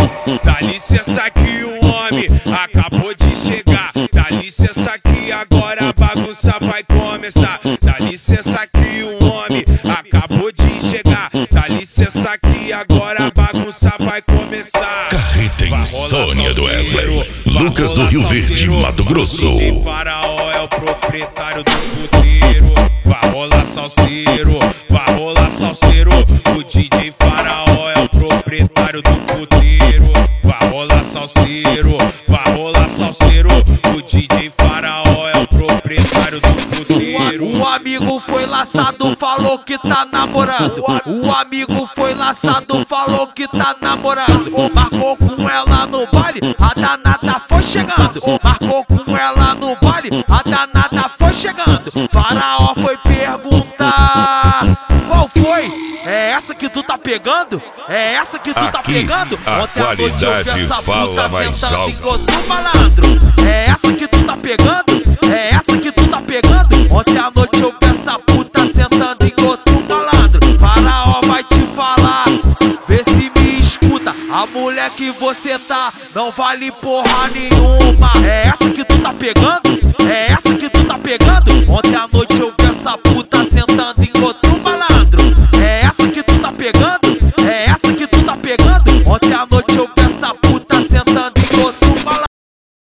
Dá licença que o homem acabou de chegar. Dá licença que agora a bagunça vai começar. Dá licença que o homem acabou de chegar. Dá licença que agora a bagunça vai começar. Carreta Insônia do Wesley. Lucas do Rio Verde, Mato Grosso. O Faraó é o proprietário do puteiro. Vai rolar salseiro, vai rolar salseiro. O DJ Faraó é o proprietário do puteiro. Vai rolar salseiro, vai rolar salseiro. O DJ Faraó é o proprietário do puteiro. O amigo foi laçado, falou que tá namorando. O amigo foi laçado, falou que tá namorando. Marcou com ela no baile, a danada foi chegando. Marcou com ela no baile, a danada foi chegando. Faraó foi perguntar: qual foi? É essa que tu tá pegando? É essa que tu tá pegando? A qualidade fala mais alto. Outro malandro. É essa que tu tá pegando? É essa que tu tá pegando? Ontem à noite eu vi essa puta sentando em outro malandro. Faraó vai te falar, vê se me escuta. A mulher que você tá não vale porra nenhuma. É essa que tu tá pegando? É essa que tu tá pegando? Ontem à noite eu